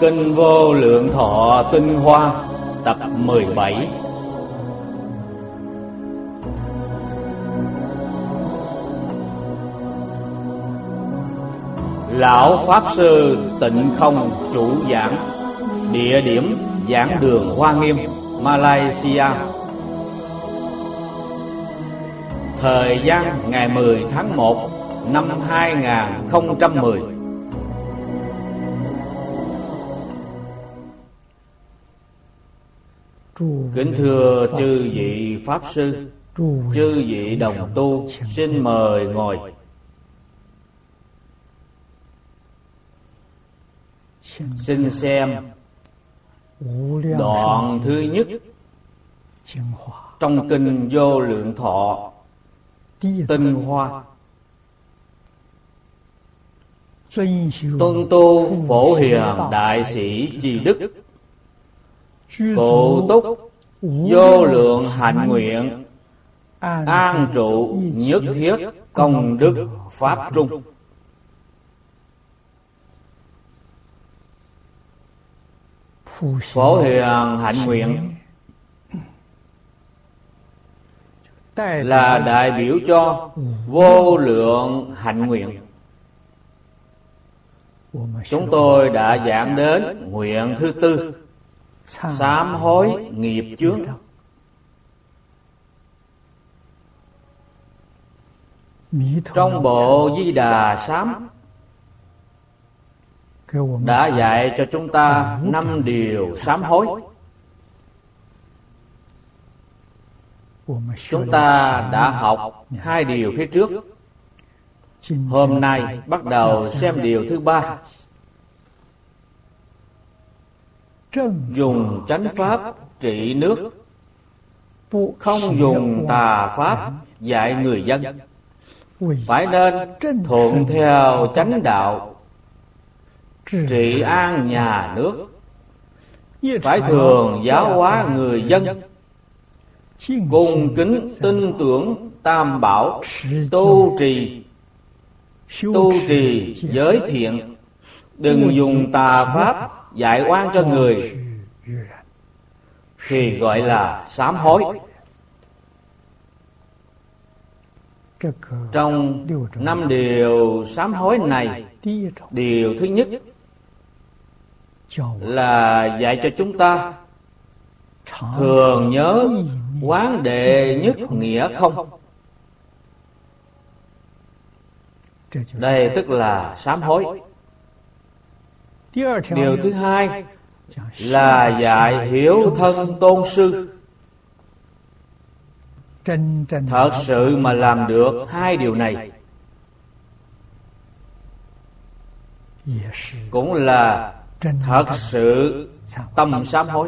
Kinh Vô Lượng Thọ Tinh Hoa tập 17. Lão Pháp Sư Tịnh Không chủ giảng. Địa điểm giảng đường Hoa Nghiêm, Malaysia. Thời gian ngày 10 tháng 1 năm 2010. Kính thưa chư vị Pháp Sư, chư vị đồng tu, xin mời ngồi. Xin xem đoạn thứ nhất trong Kinh Vô Lượng Thọ Tinh Hoa. Tuân tu Phổ Hiền Đại Sĩ Tri Đức, cụ túc vô lượng hạnh nguyện, an trụ nhất thiết công đức pháp trung. Phổ Hiền hạnh nguyện là đại biểu cho vô lượng hạnh nguyện. Chúng tôi đã giảng đến nguyện thứ tư, sám hối nghiệp chướng. Trong bộ Di Đà Sám đã dạy cho chúng ta 5 điều sám hối. Chúng ta đã học 2 điều phía trước. Hôm nay bắt đầu xem điều thứ 3. Dùng chánh pháp trị nước, không dùng tà pháp dạy người dân. Phải nên thuận theo chánh đạo, trị an nhà nước. Phải thường giáo hóa người dân, cung kính tin tưởng Tam Bảo, tu trì giới thiện. Đừng dùng tà pháp dạy oan cho người, thì gọi là sám hối. Trong 5 điều sám hối này, điều thứ nhất là dạy cho chúng ta thường nhớ quán đệ nhất nghĩa không. Đây tức là sám hối. Điều thứ hai là dạy hiếu thân tôn sư. Thật sự mà làm được 2 điều này cũng là thật sự tâm sám hối.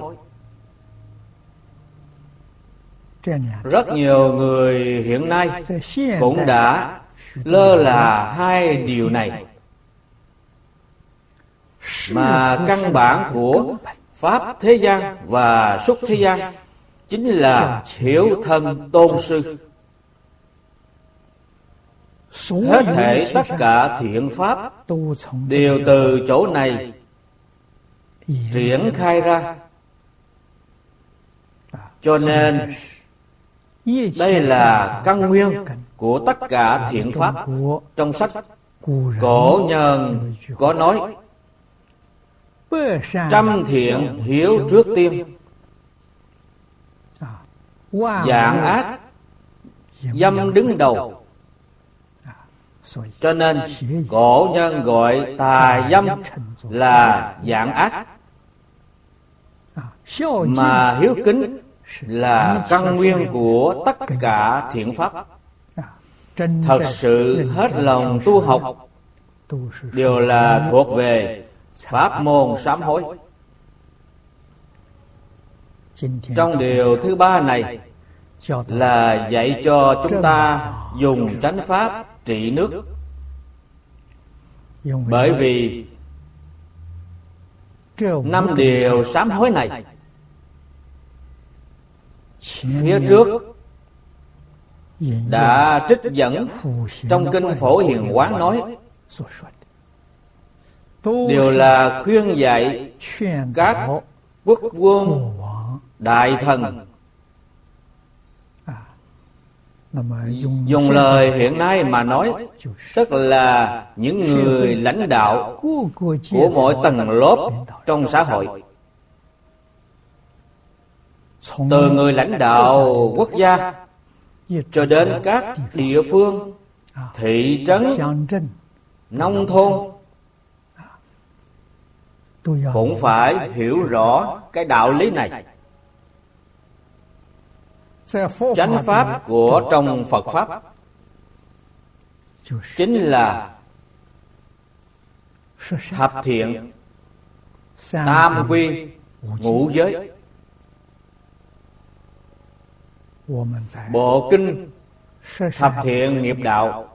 Rất nhiều người hiện nay cũng đã lơ là 2 điều này, mà căn bản của pháp thế gian và xuất thế gian chính là hiếu thân tôn sư. Hết thảy tất cả thiện pháp đều từ chỗ này triển khai ra. Cho nên đây là căn nguyên của tất cả thiện pháp. Trong sách cổ nhân có nói, trăm thiện hiếu trước tiên, dạng ác dâm đứng đầu. Cho nên cổ nhân gọi tà dâm là dạng ác, mà hiếu kính là căn nguyên của tất cả thiện pháp. Thật sự hết lòng tu học đều là thuộc về pháp môn sám hối. Trong điều thứ 3 này là dạy cho chúng ta dùng chánh pháp trị nước. Bởi vì 5 điều sám hối này, phía trước đã trích dẫn trong Kinh Phổ Hiền Quán nói, đều là khuyên dạy các quốc vương, đại thần. Dùng lời hiện nay mà nói, tức là những người lãnh đạo của mọi tầng lớp trong xã hội. Từ người lãnh đạo quốc gia cho đến các địa phương, thị trấn, nông thôn cũng phải hiểu rõ cái đạo lý này. Chánh pháp của trong Phật Pháp chính là thập thiện, tam quy, ngũ giới. Bộ kinh thập thiện nghiệp đạo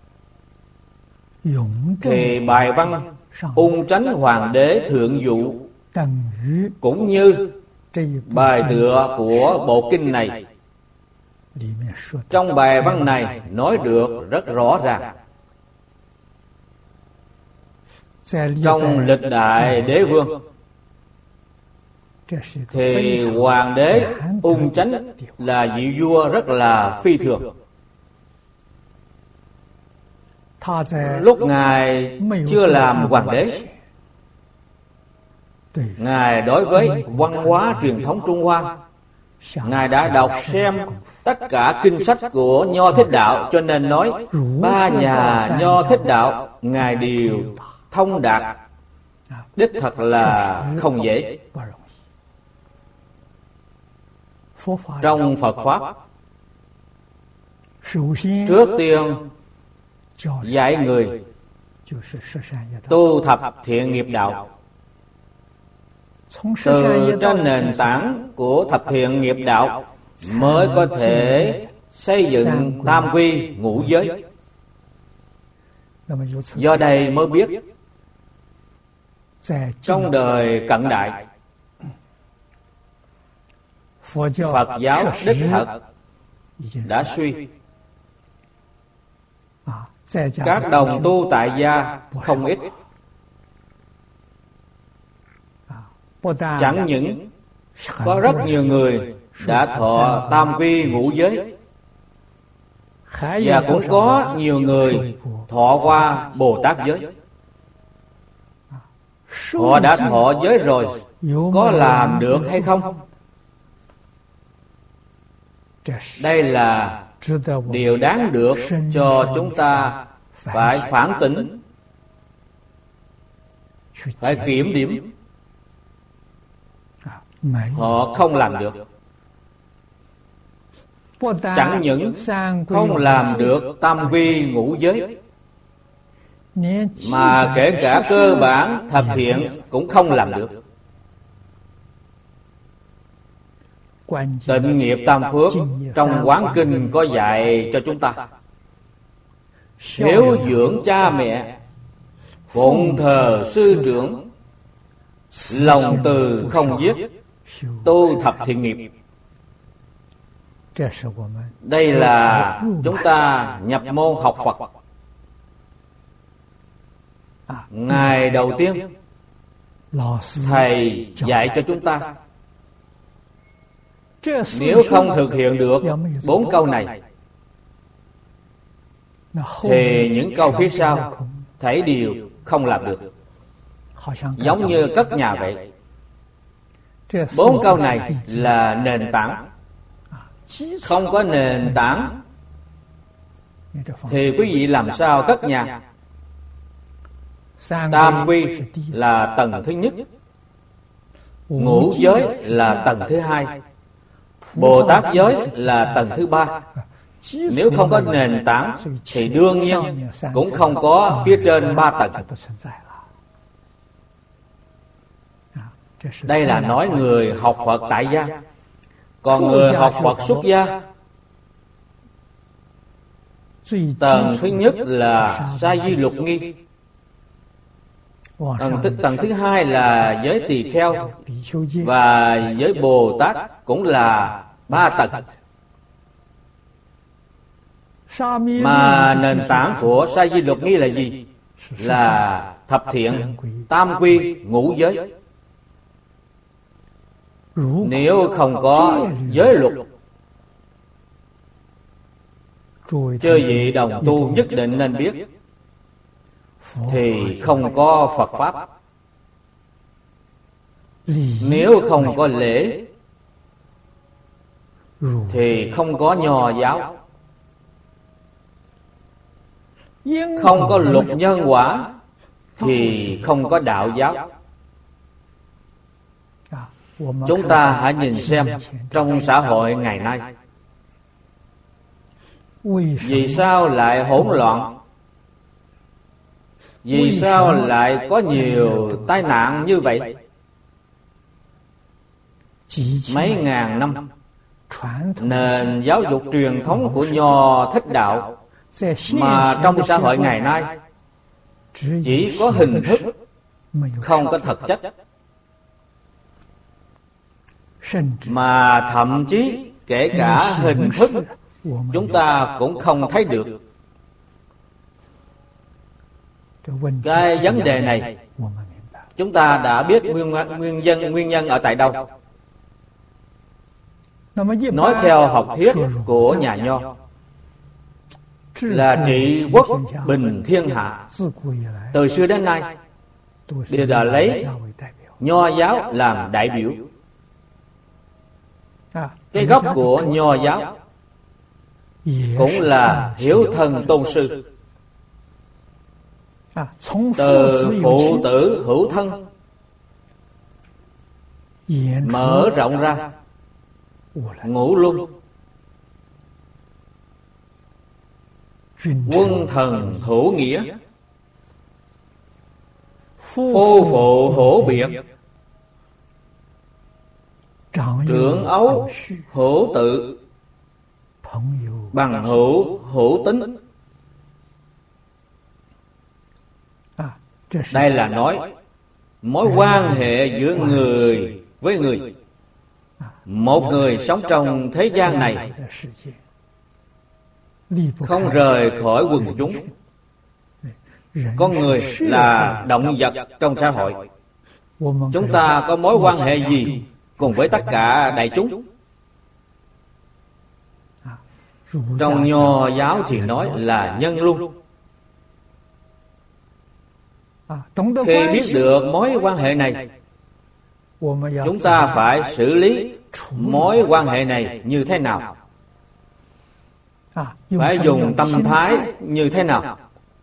thì bài văn ung chánh hoàng đế thượng dụ cũng như bài tựa của bộ kinh này. Trong bài văn này nói được rất rõ ràng. Trong lịch đại đế vương thì hoàng đế ung chánh là vị vua rất là phi thường. Lúc ngài chưa làm hoàng đế, ngài đối với văn hóa truyền thống Trung Hoa, ngài đã đọc xem tất cả kinh sách của Nho Thích Đạo, cho nên nói ba nhà Nho Thích Đạo ngài đều thông đạt. Đích thật là không dễ. Trong Phật Pháp, trước tiên dạy người tu thập thiện nghiệp đạo. Từ trên nền tảng của thập thiện nghiệp đạo mới có thể xây dựng tam quy ngũ giới. Do đây mới biết trong đời cận đại, Phật giáo đích thật đã suy. Các đồng tu tại gia không ít. Chẳng những có rất nhiều người đã thọ tam quy ngũ giới, và cũng có nhiều người thọ qua Bồ Tát giới. Họ đã thọ giới rồi, có làm được hay không? Đây là điều đáng được cho chúng ta phải phản tỉnh, phải kiểm điểm. Họ không làm được. Chẳng những không làm được tam quy ngũ giới, mà kể cả cơ bản thập thiện cũng không làm được. Tịnh nghiệp tam phước trong Quán Kinh có dạy cho chúng ta: hiếu dưỡng cha mẹ, phụng thờ sư trưởng, lòng từ không giết, tu thập thiện nghiệp. Đây là chúng ta nhập môn học Phật. Ngày đầu tiên Thầy dạy cho chúng ta, nếu không thực hiện được 4 câu này thì những câu phía sau thảy đều không làm được. Giống như cất nhà vậy. 4 câu này là nền tảng. Không có nền tảng thì quý vị làm sao cất nhà? Tam quy là tầng thứ nhất, ngũ giới là tầng thứ hai, Bồ Tát giới là tầng thứ ba. Nếu không có nền tảng thì đương nhiên cũng không có phía trên 3 tầng. Đây là nói người học Phật tại gia. Còn người học Phật xuất gia, tầng thứ nhất là sa di lục nghi, tầng thứ hai là giới tỳ kheo, và giới Bồ Tát cũng là 3 tầng. Mà nền tảng của sa di lục nghi là gì? Là thập thiện, tam quy, ngũ giới. Nếu không có giới luật, chư vị đồng tu nhất định nên biết, thì không có Phật Pháp. Nếu không có lễ, thì không có Nho giáo. Không có luật nhân quả, thì không có đạo giáo. Chúng ta hãy nhìn xem trong xã hội ngày nay, vì sao lại hỗn loạn? Vì sao lại có nhiều tai nạn như vậy? Mấy ngàn năm, nền giáo dục truyền thống của Nho Thích Đạo mà trong xã hội ngày nay chỉ có hình thức, không có thực chất, mà thậm chí kể cả hình thức chúng ta cũng không thấy được. Cái vấn đề này chúng ta đã biết nguyên nhân ở tại đâu. Nói theo học thuyết của nhà Nho là trị quốc bình thiên hạ. Từ xưa đến nay đều là lấy Nho giáo làm đại biểu. Cái gốc của Nho giáo cũng là hiếu thân tôn sư. Từ phụ tử hữu thân mở rộng ra ngũ luân, quân thần hữu nghĩa, phu phụ hữu biệt, trưởng ấu hữu tự, bằng hữu hữu tính. Đây là nói mối quan hệ giữa người với người. Một người sống trong thế gian này không rời khỏi quần chúng. Con người là động vật trong xã hội. Chúng ta có mối quan hệ gì cùng với tất cả đại chúng? Trong Nho giáo thì nói là nhân luân. Khi biết được mối quan hệ này, chúng ta phải xử lý mối quan hệ này như thế nào? Phải dùng tâm thái như thế nào?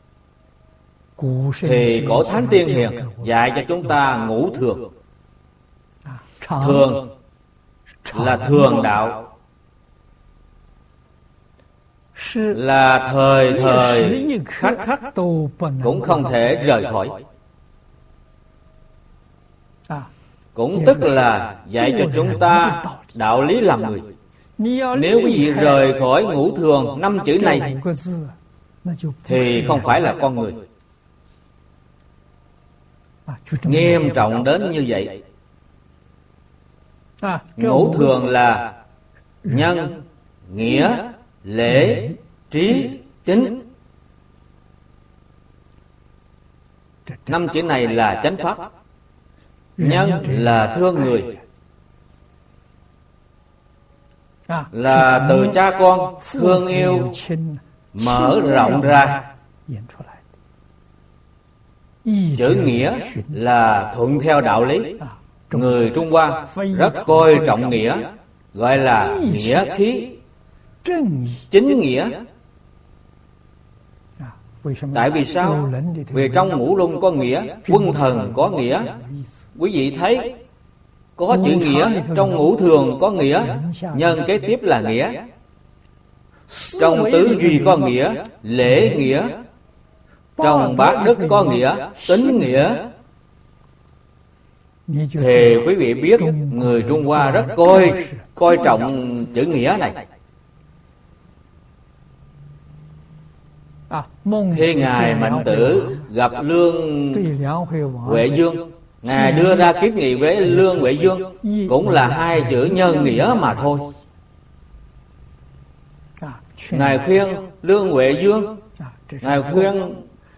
Thì cổ Thánh Tiên Hiền dạy cho chúng ta ngũ thường. Thường là thường đạo, là thời thời khắc khắc cũng không thể rời khỏi. Cũng tức là dạy cho chúng ta đạo lý làm người. Nếu quý vị rời khỏi ngũ thường 5 chữ này thì không phải là con người. Nghiêm trọng đến như vậy. Ngũ thường là nhân, nghĩa, lễ, trí, tín. 5 chữ này là chánh pháp. Nhân là thương người, là từ cha con thương yêu mở rộng ra. Chữ nghĩa là thuận theo đạo lý. Người Trung Hoa rất coi trọng nghĩa, gọi là nghĩa khí, chính nghĩa. Tại vì sao? Vì trong ngũ luân có nghĩa, quân thần có nghĩa. Quý vị thấy có chữ nghĩa, trong ngũ thường có nghĩa, nhân kế tiếp là nghĩa. Trong tứ duy có nghĩa, lễ nghĩa. Trong bát đức có nghĩa, tín nghĩa. Thì quý vị biết người Trung Hoa rất coi trọng chữ nghĩa này. Khi Ngài Mạnh Tử gặp Lương Huệ Dương, Ngài đưa ra kiến nghị với Lương Huệ Dương, cũng là 2 chữ nhân nghĩa mà thôi. Ngài khuyên Lương Huệ Dương, Ngài khuyên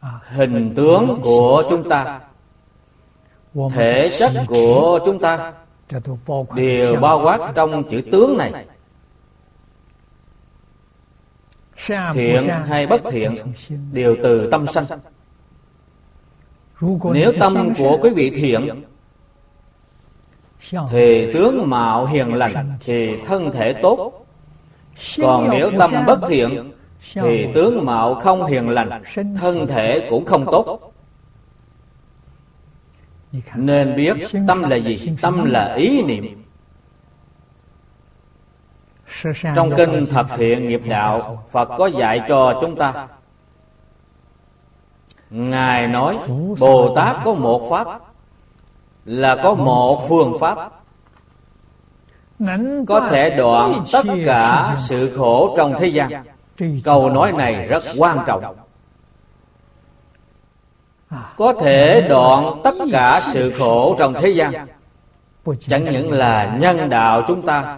hình tướng của chúng ta, thể chất của chúng ta đều bao quát trong chữ tướng này. Thiện hay bất thiện đều từ tâm sanh. Nếu tâm của quý vị thiện thì tướng mạo hiền lành, thì thân thể tốt. Còn nếu tâm bất thiện thì tướng mạo không hiền lành, thân thể cũng không tốt. Nên biết tâm là gì? Tâm là ý niệm. Trong kinh Thập Thiện Nghiệp Đạo, Phật có dạy cho chúng ta. Ngài nói Bồ Tát có một pháp, là có một phương pháp, có thể đoạn tất cả sự khổ trong thế gian. Câu nói này rất quan trọng. Có thể đoạn tất cả sự khổ trong thế gian, chẳng những là nhân đạo chúng ta,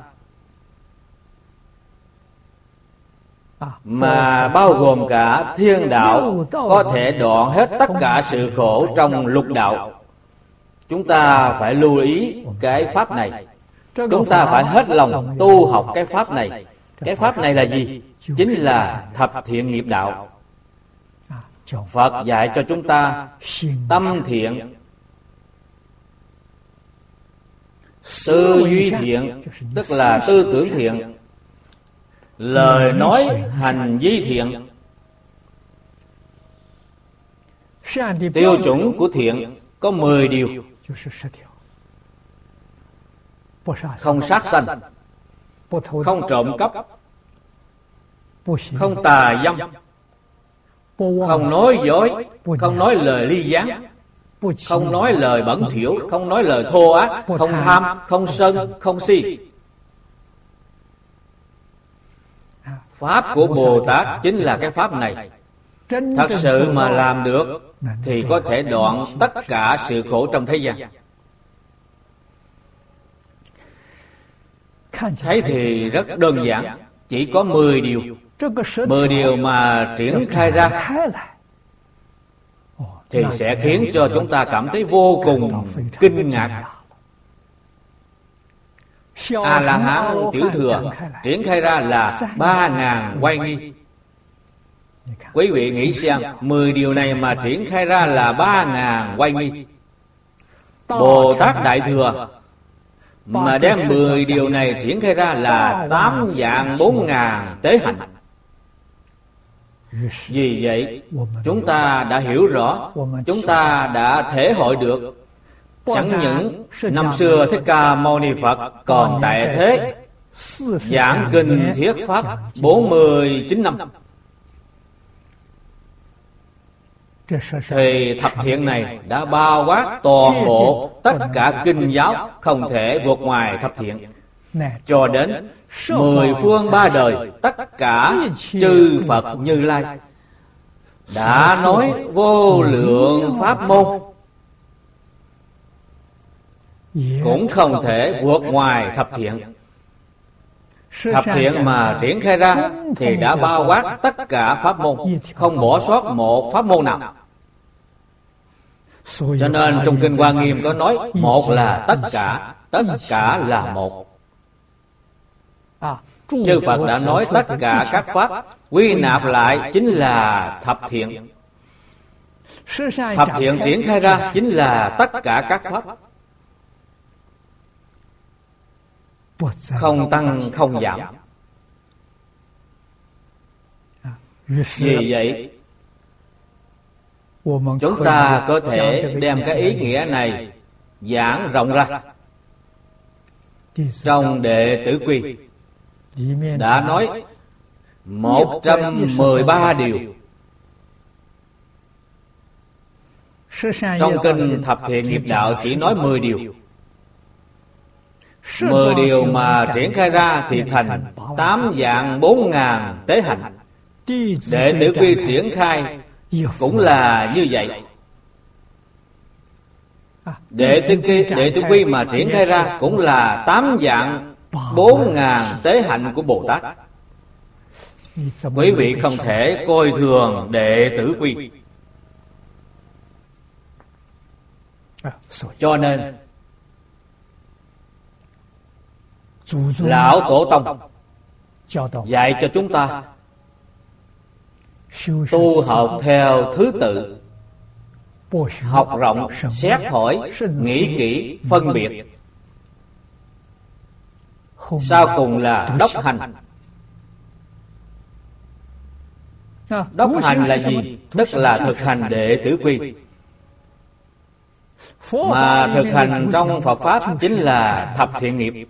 mà bao gồm cả thiên đạo, có thể đoạn hết tất cả sự khổ trong lục đạo. Chúng ta phải lưu ý cái pháp này. Chúng ta phải hết lòng tu học cái pháp này. Cái pháp này là gì? Chính là Thập Thiện Nghiệp Đạo. Phật dạy cho chúng ta tâm thiện, tư duy thiện, tức là tư tưởng thiện, lời nói hành vi thiện. Tiêu chuẩn của thiện có 10 điều. Không sát sanh, không trộm cắp, không tà dâm, không nói dối, không nói lời ly gián, không nói lời bẩn thỉu, không nói lời thô ác, không tham, không sân, không si. Pháp của Bồ Tát chính là cái pháp này. Thật sự mà làm được thì có thể đoạn tất cả sự khổ trong thế gian. Thấy thì rất đơn giản, chỉ có 10 điều. 10 điều mà triển khai ra thì sẽ khiến cho chúng ta cảm thấy vô cùng kinh ngạc. A-la-hán tiểu thừa triển khai ra là 3.000 oai nghi. Quý vị nghĩ xem, 10 điều này mà triển khai ra là 3.000 oai nghi. Bồ Tát Đại Thừa mà đem 10 điều này triển khai ra là 8.4.000 tế hạnh. Vì vậy, chúng ta đã hiểu rõ, chúng ta đã thể hội được. Chẳng những năm xưa Thích Ca Mâu Ni Phật còn tại thế, giảng kinh thuyết pháp 49 năm, thì thập thiện này đã bao quát toàn bộ tất cả kinh giáo, không thể vượt ngoài thập thiện. Cho đến 10 phương 3 đời, tất cả chư Phật Như Lai đã nói vô lượng pháp môn, cũng không thể vượt ngoài thập thiện. Thập thiện mà triển khai ra thì đã bao quát tất cả pháp môn, không bỏ sót một pháp môn nào. Cho nên trong kinh Hoa Nghiêm có nói một là tất cả là một. Chư Phật đã nói tất cả các pháp quy nạp lại chính là thập thiện. Thập thiện triển khai ra chính là tất cả các pháp, không tăng không giảm. Vì vậy, chúng ta có thể đem cái ý nghĩa này giảng rộng ra. Trong Đệ Tử Quy đã nói 113 điều. Trong kinh Thập Thiện Nghiệp Đạo chỉ nói 10 điều. 10 điều mà triển khai ra thì thành 8.4.000 tế hạnh. Đệ Tử Quy triển khai cũng là như vậy. Đệ Tử Quy mà triển khai ra cũng là 8.4.000 tế hạnh của Bồ Tát. Quý vị không thể coi thường Đệ Tử Quy. Cho nên Lão Tổ Tông dạy cho chúng ta tu học theo thứ tự, học rộng, xét hỏi, nghĩ kỹ, phân biệt, sau cùng là đốc hành. Đốc hành là gì? Tức là thực hành đệ tử quy. Mà thực hành trong Phật Pháp chính là thập thiện nghiệp.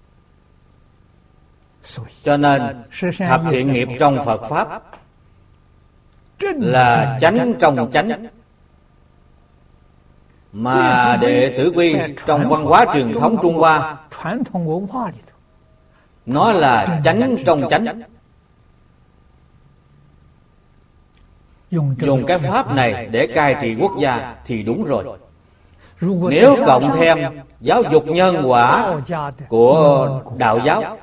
Cho nên thập thiện nghiệp trong Phật Pháp là chánh trong chánh. Mà đệ tử quy trong văn hóa truyền thống Trung Hoa nó là chánh trong chánh. Dùng cái pháp này để cai trị quốc gia thì đúng rồi. Nếu cộng thêm giáo dục nhân quả của đạo giáo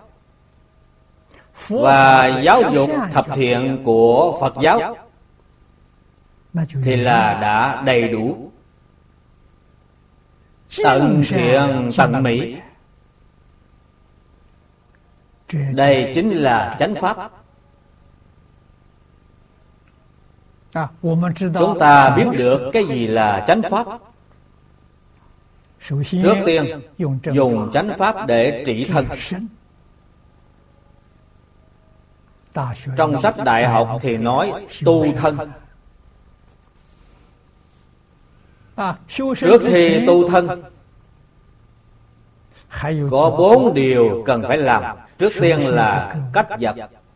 và giáo dục thập thiện của Phật giáo thì là đã đầy đủ, tận thiện tận mỹ. Đây chính là chánh pháp. Chúng ta biết được cái gì là chánh pháp. Trước tiên dùng chánh pháp để trị thân. Trong sách đại học thì nói tu thân. Trước khi tu thân có 4 điều cần phải làm. Trước tiên là cách vật,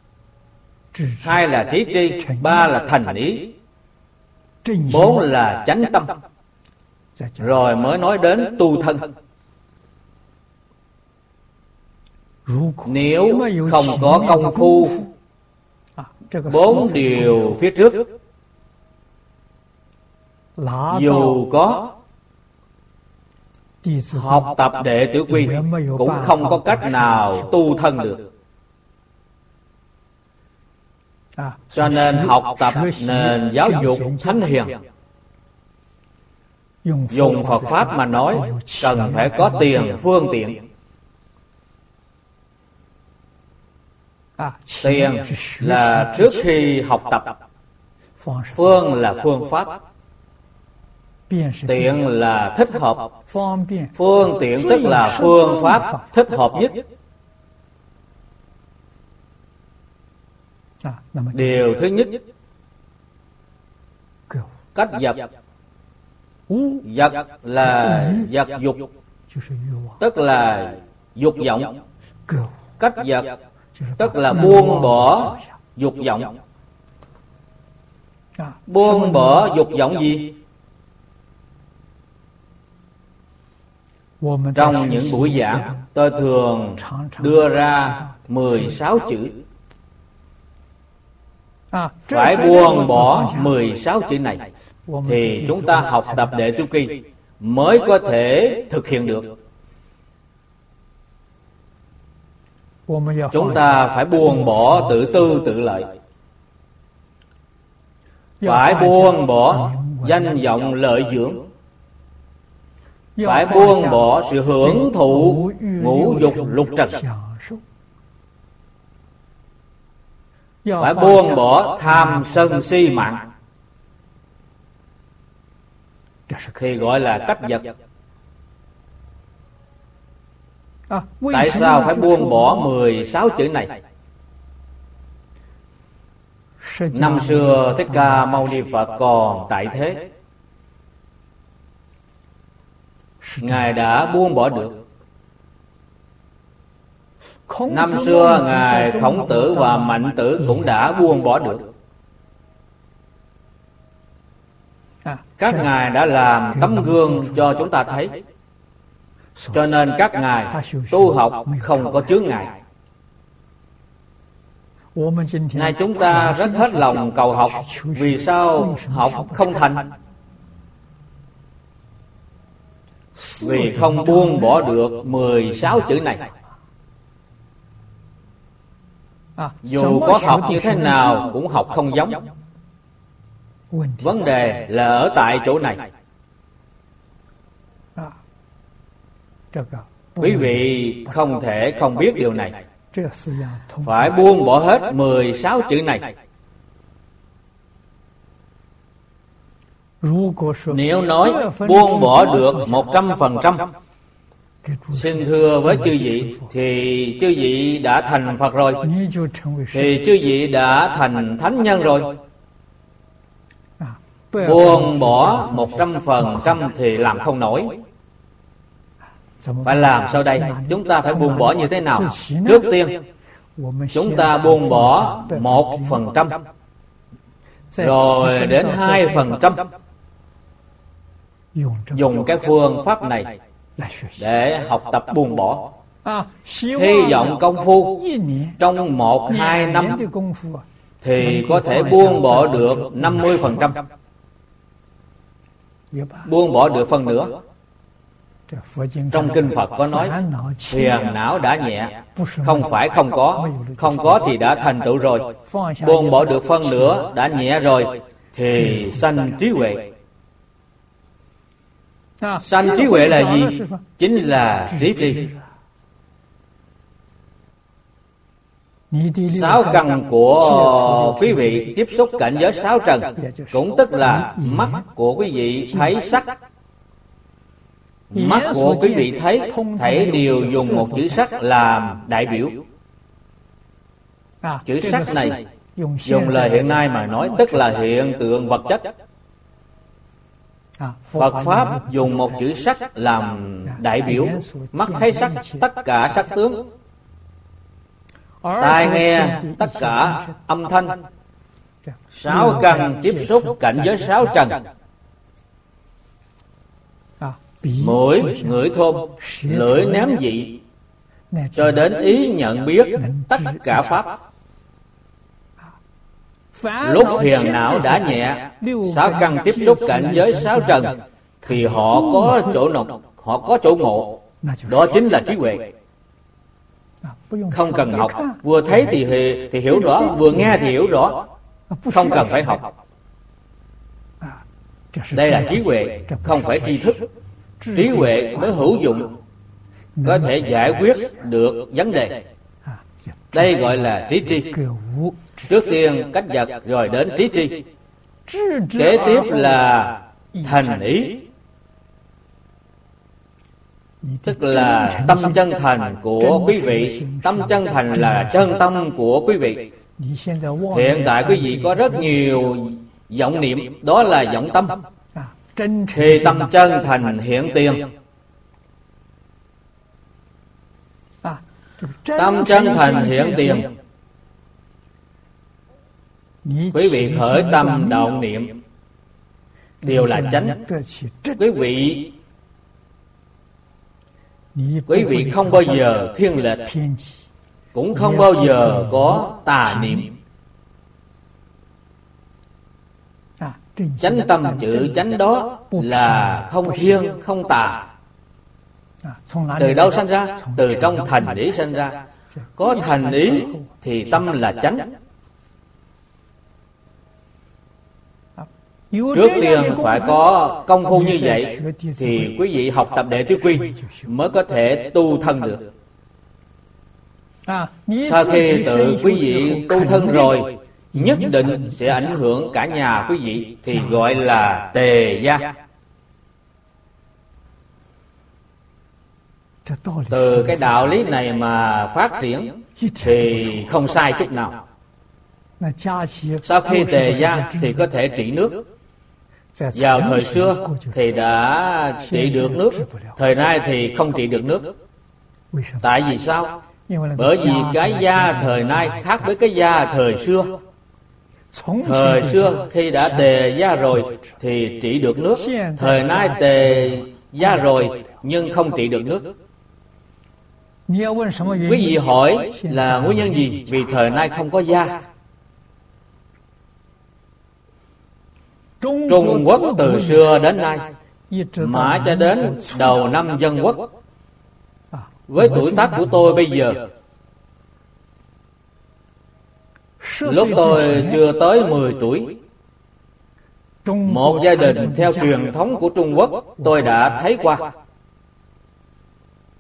2 là trí tri, 3 là thành ý, 4 là chánh tâm. Rồi mới nói đến tu thân. Nếu không có công phu 4 điều phía trước, dù có học tập đệ tử quy cũng không có cách nào tu thân được. Cho nên học tập nền giáo dục thánh hiền. Dùng Phật Pháp mà nói, cần phải có tiền phương tiện. Tiền là trước khi học tập, phương là phương pháp, tiện là thích hợp. Phương tiện tức là phương pháp thích hợp nhất. Điều thứ nhất, cách vật. Vật là vật dục, tức là dục vọng. Cách vật tức là buông bỏ dục vọng. Buông bỏ dục vọng gì? Trong những buổi giảng, tôi thường đưa ra 16 chữ. Phải buông bỏ 16 chữ này thì chúng ta học tập đệ tử quy mới có thể thực hiện được. Chúng ta phải buông bỏ tự tư tự lợi, phải buông bỏ danh vọng lợi dưỡng, phải buông bỏ sự hưởng thụ ngũ dục lục trần, phải buông bỏ tham sân si mạng, thì gọi là cách vật. Tại sao phải buông bỏ 16 chữ này? Năm xưa Thích Ca Mâu Ni Phật còn tại thế, Ngài đã buông bỏ được. Năm xưa Ngài Khổng Tử và Mạnh Tử cũng đã buông bỏ được. Các ngài đã làm tấm gương cho chúng ta thấy. Cho nên các ngài tu học không có chướng ngại. Nay chúng ta rất hết lòng cầu học. Vì sao học không thành? Vì không buông bỏ được 16 chữ này. Dù có học như thế nào cũng học không giống. Vấn đề là ở tại chỗ này. Quý vị không thể không biết điều này. Phải buông bỏ hết 16 chữ này. Nếu nói buông bỏ được 100%, xin thưa với chư vị, thì chư vị đã thành Phật rồi, thì chư vị đã thành thánh nhân rồi. Buông bỏ 100% thì làm không nổi. Phải làm sao đây? Chúng ta phải buông bỏ như thế nào? Trước tiên, chúng ta buông bỏ 1%, rồi đến 2%. Dùng cái phương pháp này để học tập buông bỏ. Hy vọng công phu trong 1-2 năm thì có thể buông bỏ được 50%, buông bỏ được phần nữa. Trong kinh Phật có nói phiền não đã nhẹ, không phải không có thì đã thành tựu rồi. Buông bỏ được phân nữa đã nhẹ rồi thì sanh trí huệ. Sanh trí huệ là gì? Chính là trí tri. 6 căn của quý vị tiếp xúc cảnh giới 6 trần, cũng tức là mắt của quý vị thấy sắc. Mắt của quý vị thấy thảy đều dùng một chữ sắc làm đại biểu. Chữ sắc này dùng lời hiện nay mà nói tức là hiện tượng vật chất. Phật Pháp dùng một chữ sắc làm đại biểu. Mắt thấy sắc, tất cả sắc tướng. Tai nghe tất cả âm thanh. 6 căn tiếp xúc cảnh giới 6 trần. Mũi ngửi thơm, lưỡi nếm vị, cho đến ý nhận biết tất cả pháp. Lúc phiền não đã nhẹ, 6 căn tiếp xúc cảnh giới 6 trần, thì họ có chỗ ngộ. Đó chính là trí huệ. Không cần học, vừa thấy thì hiểu rõ, vừa nghe thì hiểu rõ, không cần phải học. Đây là trí huệ, không phải tri thức. Trí huệ mới hữu dụng, có thể giải quyết được vấn đề. Đây gọi là trí tri. Trước tiên cách vật, rồi đến trí tri. Kế tiếp là thành ý, tức là tâm chân thành của quý vị. Tâm chân thành là chân tâm của quý vị. Hiện tại quý vị có rất nhiều vọng niệm, đó là vọng tâm. Thì tâm chân thành hiện tiền. Tâm chân thành hiện tiền, quý vị khởi tâm động niệm đều là chánh. Quý vị không bao giờ thiên lệch, cũng không bao giờ có tà niệm. Chánh tâm chữ chánh đó là không thiên không tà. Từ đâu sanh ra? Từ trong thành ý sanh ra. Có thành ý thì tâm là chánh. Trước tiên phải có công phu như vậy thì quý vị học tập Đệ Tứ Quy mới có thể tu thân được. Sau khi tự quý vị tu thân rồi, nhất định sẽ ảnh hưởng cả nhà quý vị, thì gọi là tề gia. Từ cái đạo lý này mà phát triển thì không sai chút nào. Sau khi tề gia thì có thể trị nước. Vào thời xưa thì đã trị được nước, thời nay thì không trị được nước. Tại vì sao? Bởi vì cái gia thời nay khác với cái gia thời xưa. Thời xưa khi đã tề gia rồi thì trị được nước. Thời nay tề gia rồi nhưng không trị được nước. Quý vị hỏi là nguyên nhân gì? Vì thời nay không có gia. Trung Quốc từ xưa đến nay, mãi cho đến đầu năm Dân Quốc, với tuổi tác của tôi bây giờ, lúc tôi chưa tới 10 tuổi, một gia đình theo truyền thống của Trung Quốc tôi đã thấy qua.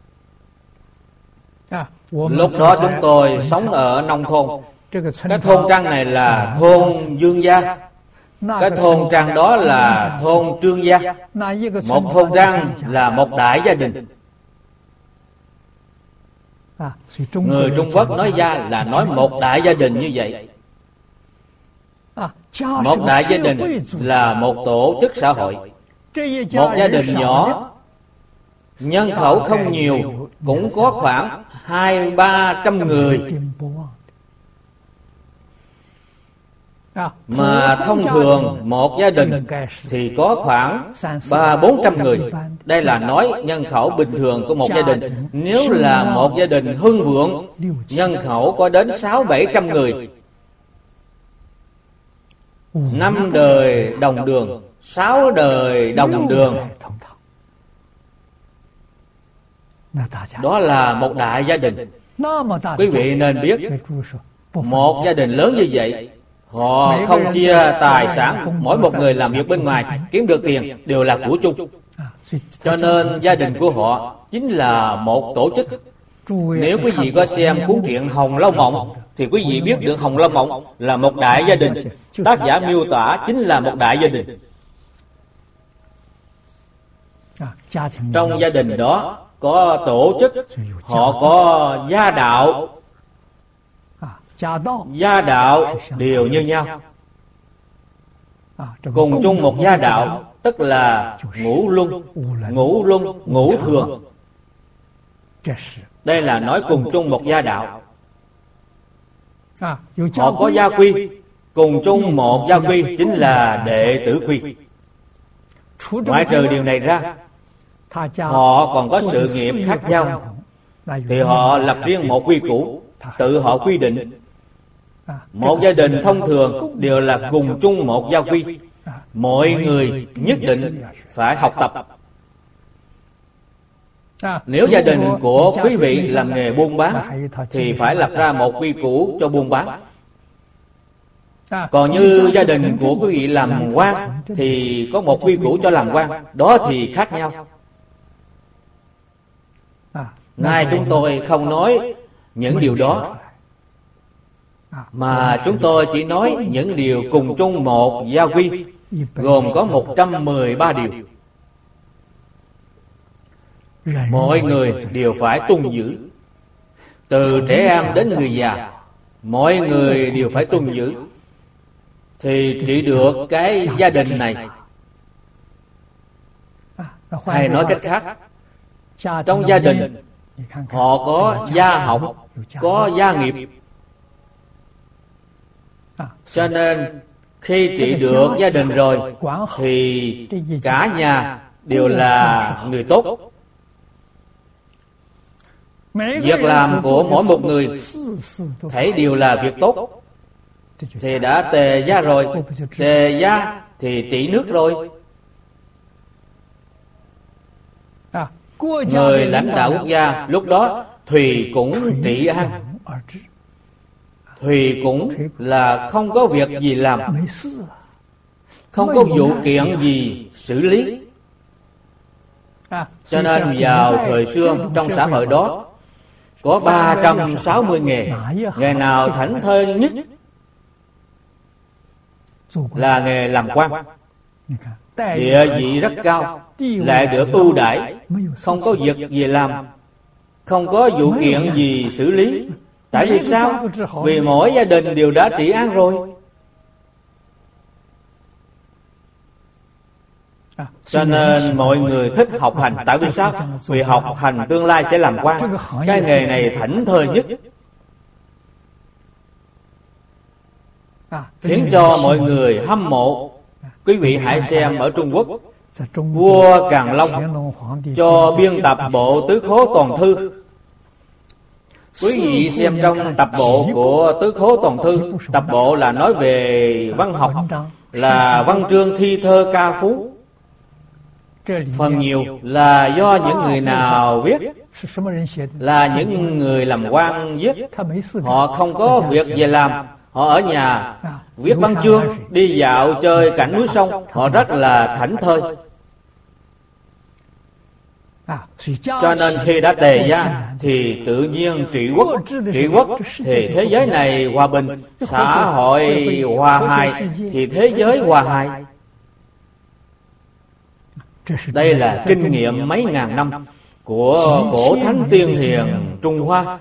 Lúc đó chúng tôi sống ở nông thôn. Cái thôn Trang này là thôn Dương Gia, cái thôn Trang đó là thôn Trương Gia. Một thôn Trang là một đại gia đình. Người Trung Quốc nói gia là nói một đại gia đình như vậy. Một đại gia đình là một tổ chức xã hội. Một gia đình nhỏ, nhân khẩu không nhiều, cũng có khoảng 200-300 người. Mà thông thường một gia đình thì có khoảng 300-400 người. Đây là nói nhân khẩu bình thường của một gia đình. Nếu là một gia đình hưng vượng, nhân khẩu có đến 600-700 người. 5 đời đồng đường, 6 đời đồng đường. Đó là một đại gia đình. Quý vị nên biết, một gia đình lớn như vậy, họ không chia tài sản, mỗi một người làm việc bên ngoài kiếm được tiền đều là của chung. Cho nên gia đình của họ chính là một tổ chức. Nếu quý vị có xem cuốn truyện Hồng Lâu Mộng thì quý vị biết được Hồng Lâu Mộng là một đại gia đình. Tác giả miêu tả chính là một đại gia đình. Trong gia đình đó có tổ chức, họ có gia đạo. Gia đạo đều như nhau, cùng chung một gia đạo, tức là ngũ luân, ngũ thường. Đây là nói cùng chung một gia đạo. Họ có gia quy, cùng chung một gia quy chính là đệ tử quy. Ngoại trừ điều này ra, họ còn có sự nghiệp khác nhau, thì họ lập riêng một quy củ, tự họ quy định. Một gia đình thông thường đều là cùng chung một gia quy. Mọi người nhất định phải học tập. Nếu gia đình của quý vị làm nghề buôn bán thì phải lập ra một quy củ cho buôn bán. Còn như gia đình của quý vị làm quan thì có một quy củ cho làm quan. Đó thì khác nhau. Nay chúng tôi không nói những điều đó, mà chúng tôi chỉ nói những điều cùng chung một gia quy, gồm có 113 điều. Mọi người đều phải tuân giữ. Từ trẻ em đến người già, mọi người đều phải tuân giữ, thì trị được cái gia đình này. Hay nói cách khác, trong gia đình họ có gia học, có gia nghiệp. Cho nên khi trị được gia đình rồi thì cả nhà đều là người tốt. Việc làm của mỗi một người thấy đều là việc tốt. Thì đã tề gia rồi, tề gia thì trị nước rồi. Người lãnh đạo quốc gia lúc đó thùy cũng trị an. Thùy cũng là không có việc gì làm, không có vụ kiện gì xử lý. Cho nên vào thời xưa trong xã hội đó có 360 nghề. Nghề nào thảnh thơi nhất là nghề làm quan. Địa vị rất cao, lại được ưu đãi, không có việc gì làm, không có vụ kiện gì xử lý. Tại vì sao? Vì mỗi gia đình đều đã trị an rồi. Cho nên mọi người thích học hành. Tại vì sao? Vì học hành tương lai sẽ làm quan. Cái nghề này thảnh thơi nhất, khiến cho mọi người hâm mộ. Quý vị hãy xem ở Trung Quốc, vua Càn Long cho biên tập bộ Tứ Khố Toàn Thư. Quý vị xem trong tập bộ của Tứ Khố Toàn Thư, tập bộ là nói về văn học, là văn chương thi thơ ca phú. Phần nhiều là do những người nào viết, là những người làm quan viết. Họ không có việc gì làm, họ ở nhà viết văn chương, đi dạo chơi cảnh núi sông. Họ rất là thảnh thơi. Cho nên khi đã tề gia thì tự nhiên trị quốc thì thế giới này hòa bình, xã hội hòa hài thì thế giới hòa hài. Đây là kinh nghiệm mấy ngàn năm của cổ thánh tiên hiền Trung Hoa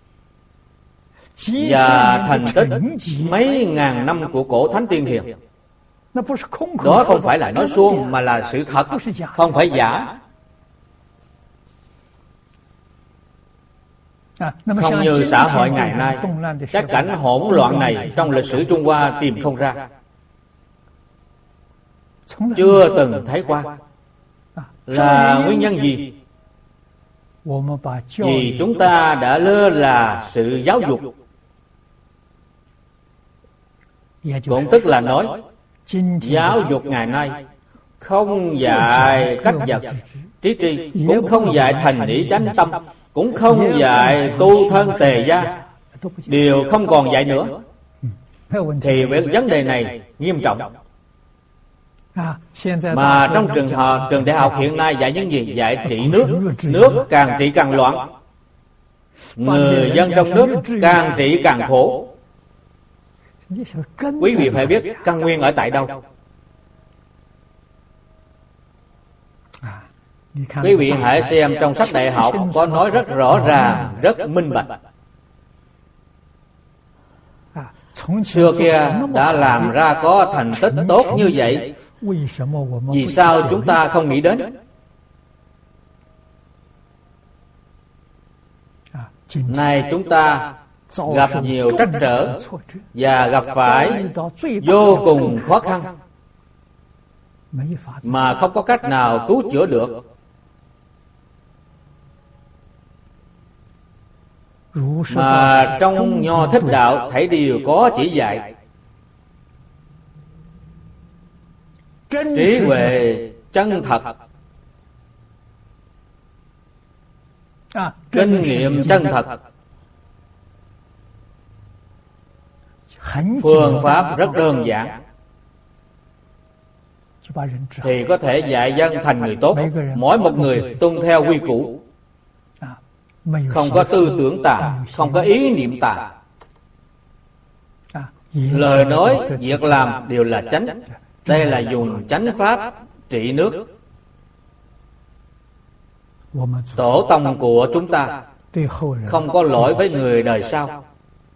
và thành tích mấy ngàn năm của cổ thánh tiên hiền. Đó không phải là nói suông mà là sự thật, không phải giả. Không như xã hội ngày nay, cái cảnh hỗn loạn này trong lịch sử Trung Hoa tìm không ra, chưa từng thấy qua. Là nguyên nhân gì? Vì chúng ta đã lơ là sự giáo dục. Cũng tức là nói giáo dục ngày nay không dạy cách vật trí tri, cũng không dạy thành ý chánh tâm, cũng không dạy tu thân tề gia, đều không còn dạy nữa. Thì vấn đề này nghiêm trọng. Mà trong trường đại học hiện nay dạy những gì? Dạy trị nước. Nước càng trị càng loạn, người dân trong nước càng trị càng khổ. Quý vị phải biết căn nguyên ở tại đâu. Quý vị hãy xem trong sách đại học có nói rất rõ ràng, rất minh bạch. Xưa kia đã làm ra có thành tích tốt như vậy, vì sao chúng ta không nghĩ đến? Nay chúng ta gặp nhiều trắc trở và gặp phải vô cùng khó khăn mà không có cách nào cứu chữa được. Mà trong Nho Thích Đạo thảy đều có chỉ dạy. Trí huệ chân thật, kinh nghiệm chân thật, phương pháp rất đơn giản thì có thể dạy dân thành người tốt. Mỗi một người tuân theo quy củ, không có tư tưởng tà, không có ý niệm tà, lời nói, việc làm đều là chánh. Đây là dùng chánh pháp trị nước. Tổ tông của chúng ta không có lỗi với người đời sau.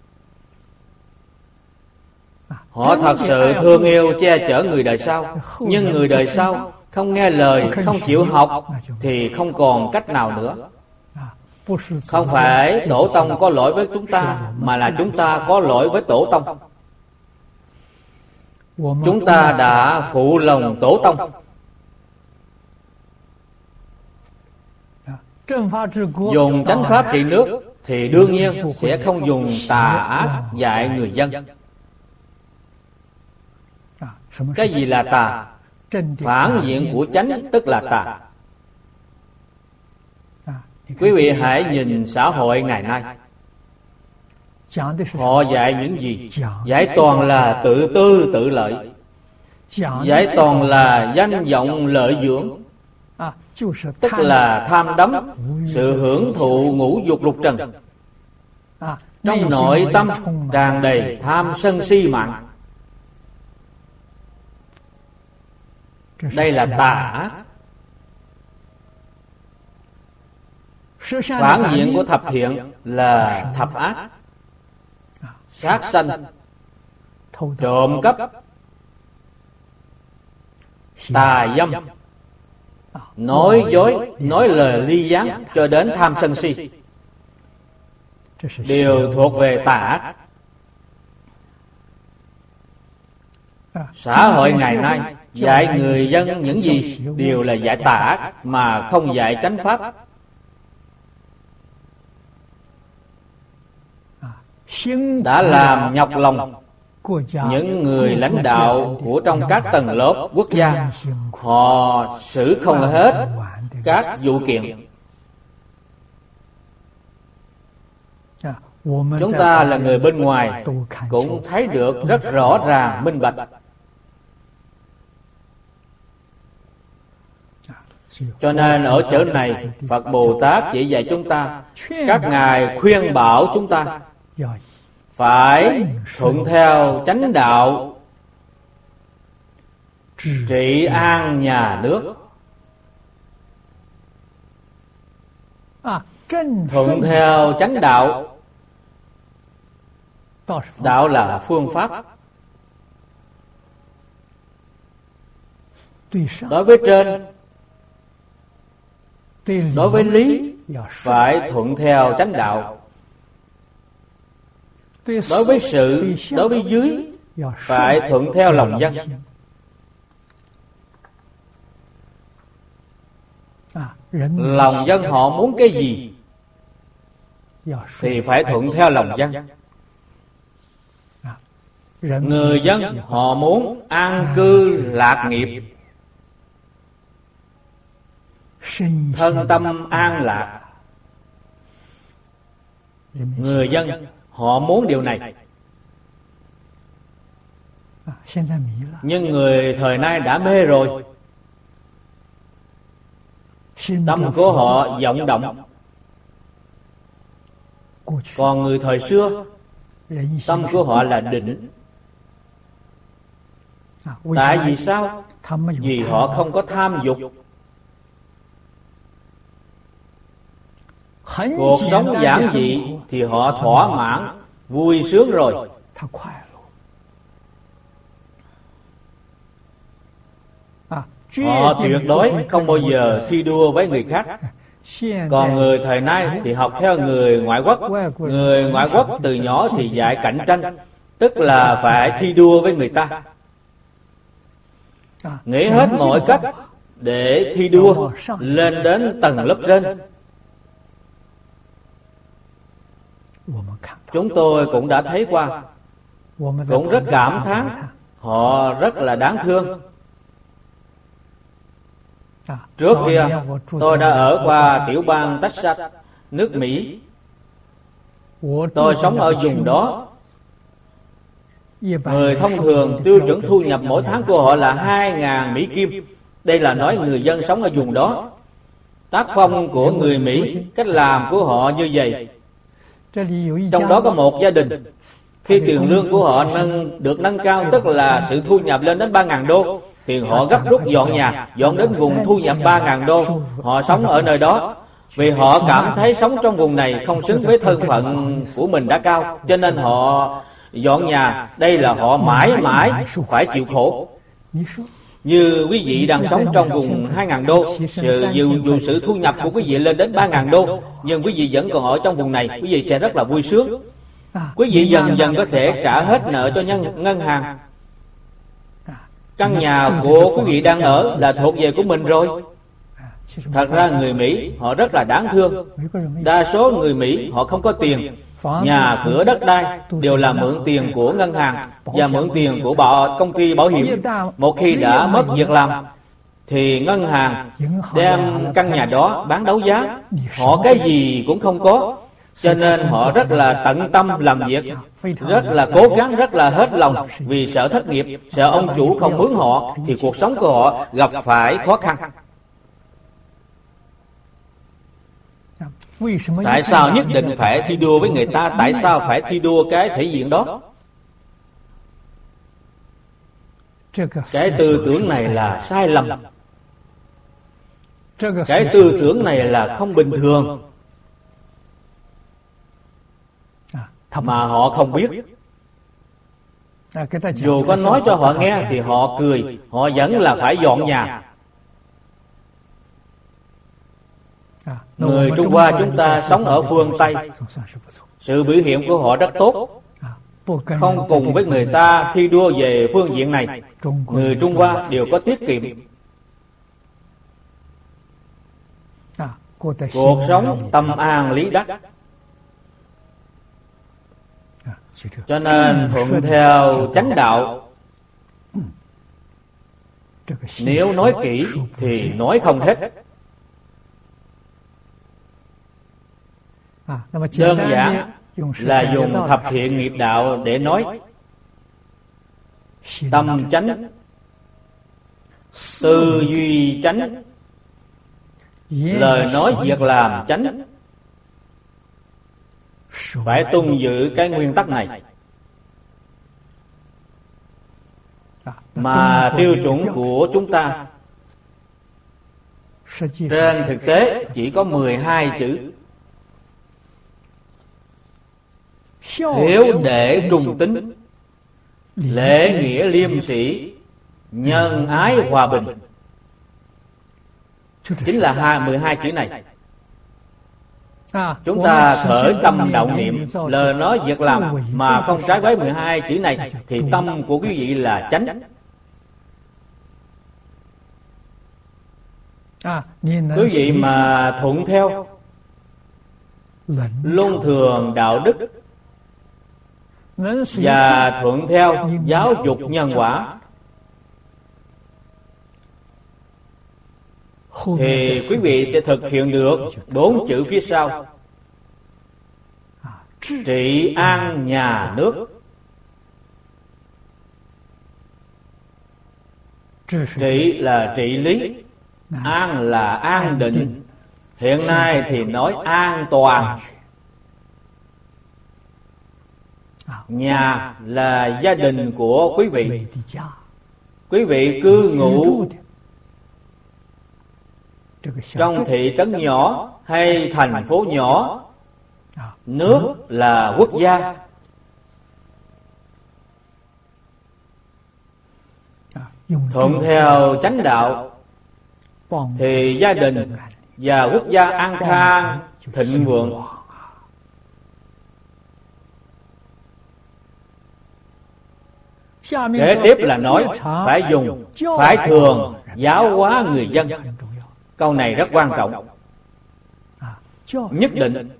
Họ thật sự thương yêu che chở người đời sau, nhưng người đời sau không nghe lời, không chịu học thì không còn cách nào nữa. Không phải tổ tông có lỗi với chúng ta, mà là chúng ta có lỗi với tổ tông. Chúng ta đã phụ lòng tổ tông. Dùng chánh pháp trị nước thì đương nhiên sẽ không dùng tà ác dạy người dân. Cái gì là tà? Phản diện của chánh tức là tà. Quý vị hãy nhìn xã hội ngày nay, họ dạy những gì? Dạy toàn là tự tư tự lợi, dạy toàn là danh vọng lợi dưỡng, tức là tham đắm, sự hưởng thụ ngũ dục lục trần. Trong nội tâm tràn đầy tham sân si mạng. Đây là tà ác. Phản diện của thập thiện là thập ác: sát sanh, trộm cắp, tà dâm, nói dối, nói lời ly gián cho đến tham sân si, đều thuộc về tà ác. Xã hội ngày nay dạy người dân những gì? Đều là dạy tà ác mà không dạy chánh pháp. Đã làm nhọc lòng những người lãnh đạo của trong các tầng lớp quốc gia. Họ xử không hết các vụ kiện. Chúng ta là người bên ngoài cũng thấy được rất rõ ràng, minh bạch. Cho nên ở chỗ này Phật Bồ Tát chỉ dạy chúng ta, các ngài khuyên bảo chúng ta phải thuận theo chánh đạo, trị an nhà nước. Thuận theo chánh đạo, đạo là phương pháp. Đối với trên, đối với lý phải thuận theo chánh đạo. Đối với sự, đối với dưới phải thuận theo lòng dân. Lòng dân họ muốn cái gì thì phải thuận theo lòng dân. Người dân họ muốn an cư lạc nghiệp, thân tâm an lạc. Người dân họ muốn điều này. Nhưng người thời nay đã mê rồi. Tâm của họ vọng động. Còn người thời xưa, tâm của họ là định. Tại vì sao? Vì họ không có tham dục. Cuộc sống giản dị thì họ thỏa mãn, vui sướng rồi. Họ tuyệt đối không bao giờ thi đua với người khác. Còn người thời nay thì học theo người ngoại quốc. Người ngoại quốc từ nhỏ thì dạy cạnh tranh, tức là phải thi đua với người ta. Nghĩ hết mọi cách để thi đua lên đến tầng lớp trên. Chúng tôi cũng đã thấy qua, cũng rất cảm thán. Họ rất là đáng thương. Trước kia tôi đã ở qua tiểu bang Texas, nước Mỹ. Tôi sống ở vùng đó. Người thông thường tiêu chuẩn thu nhập mỗi tháng của họ là 2.000 Mỹ Kim. Đây là nói người dân sống ở vùng đó. Tác phong của người Mỹ, cách làm của họ như vậy. Trong đó có một gia đình, khi tiền lương của họ được nâng cao, tức là sự thu nhập lên đến 3.000 đô, thì họ gấp rút dọn nhà, dọn đến vùng thu nhập 3.000 đô. Họ sống ở nơi đó vì họ cảm thấy sống trong vùng này không xứng với thân phận của mình đã cao, cho nên họ dọn nhà. Đây là họ mãi mãi phải chịu khổ. Như quý vị đang sống trong vùng 2.000 đô, dù sự thu nhập của quý vị lên đến 3.000 đô, nhưng quý vị vẫn còn ở trong vùng này, quý vị sẽ rất là vui sướng. Quý vị dần dần có thể trả hết nợ cho ngân hàng. Căn nhà của quý vị đang ở là thuộc về của mình rồi. Thật ra người Mỹ họ rất là đáng thương. Đa số người Mỹ họ không có tiền. Nhà cửa đất đai đều là mượn tiền của ngân hàng và mượn tiền của công ty bảo hiểm. Một khi đã mất việc làm thì ngân hàng đem căn nhà đó bán đấu giá. Họ cái gì cũng không có, cho nên họ rất là tận tâm làm việc, rất là cố gắng, rất là hết lòng. Vì sợ thất nghiệp, sợ ông chủ không mướn họ, thì cuộc sống của họ gặp phải khó khăn. Tại sao nhất định phải thi đua với người ta? Tại sao phải thi đua cái thể diện đó? Cái tư tưởng này là sai lầm. Cái tư tưởng này là không bình thường, mà họ không biết. Dù có nói cho họ nghe thì họ cười, họ vẫn là phải dọn nhà. Người Trung Hoa chúng ta sống ở phương Tây, sự biểu hiện của họ rất tốt, không cùng với người ta thi đua về phương diện này. Người Trung Hoa đều có tiết kiệm. Cuộc sống tâm an lý đắc. Cho nên thuận theo chánh đạo. Nếu nói kỹ thì nói không hết. Đơn giản là dùng thập thiện nghiệp đạo để nói. Tâm chánh, tư duy chánh, lời nói việc làm chánh. Phải tuân giữ cái nguyên tắc này. Mà tiêu chuẩn của chúng ta trên thực tế chỉ có 12 chữ: hiếu đệ trung tín, lễ nghĩa liêm sĩ, nhân ái hòa bình. Chính là 12 chữ này. Chúng ta khởi tâm động niệm, lời nói việc làm mà không trái với 12 chữ này thì tâm của quý vị là chánh. Quý vị mà thuận theo luân thường đạo đức và thuận theo giáo dục nhân quả thì quý vị sẽ thực hiện được 4 chữ phía sau: trị an nhà nước. Trị là trị lý, an là an định. Hiện nay thì nói an toàn. Nhà là gia đình của quý vị. Quý vị cư ngụ trong thị trấn nhỏ hay thành phố nhỏ. Nước là quốc gia. Thuận theo chánh đạo thì gia đình và quốc gia an khang thịnh vượng. Kế tiếp là nói phải dùng, phải thường giáo hóa người dân. Câu này rất quan trọng. Nhất định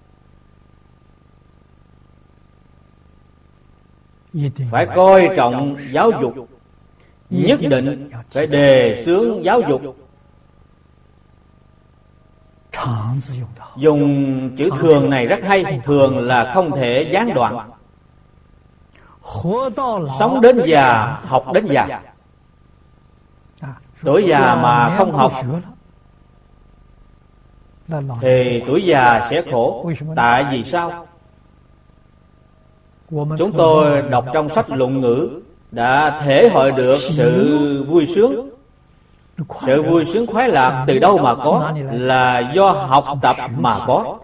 phải coi trọng giáo dục, nhất định phải đề xướng giáo dục. Dùng chữ thường này rất hay. Thường là không thể gián đoạn. Sống đến già, học đến già. Tuổi già mà không học thì tuổi già sẽ khổ. Tại vì sao? Chúng tôi đọc trong sách luận ngữ đã thể hội được sự vui sướng. Sự vui sướng khoái lạc từ đâu mà có? Là do học tập mà có.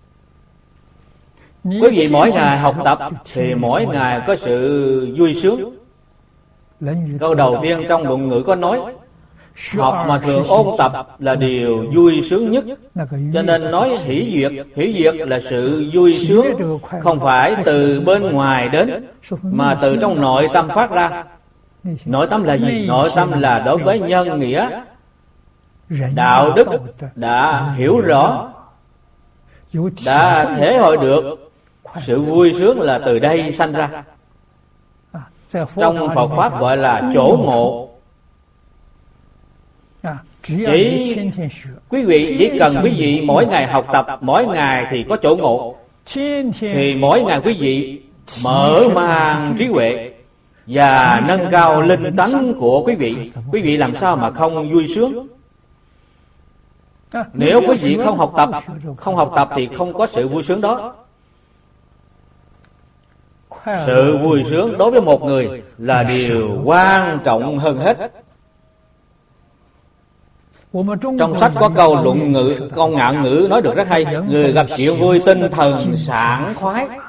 Quý vị mỗi ngày học tập thì mỗi ngày có sự vui sướng. Câu đầu tiên trong luận ngữ có nói học mà thường ôn tập là điều vui sướng nhất. Cho nên nói hỷ duyệt. Hỷ duyệt là sự vui sướng, không phải từ bên ngoài đến mà từ trong nội tâm phát ra. Nội tâm là gì? Nội tâm là đối với nhân nghĩa, đạo đức đã hiểu rõ, đã thể hội được. Sự vui sướng là từ đây sanh ra. Trong Phật Pháp gọi là chỗ ngộ. Quý vị chỉ cần quý vị mỗi ngày học tập, mỗi ngày thì có chỗ ngộ, thì mỗi ngày quý vị mở mang trí huệ và nâng cao linh tánh của quý vị. Quý vị làm sao mà không vui sướng? Nếu quý vị không học tập thì không có sự vui sướng đó. Sự vui sướng đối với một người là điều quan trọng hơn hết. Trong sách có câu luận ngữ, câu ngạn ngữ nói được rất hay: người gặp chuyện vui tinh thần sảng khoái.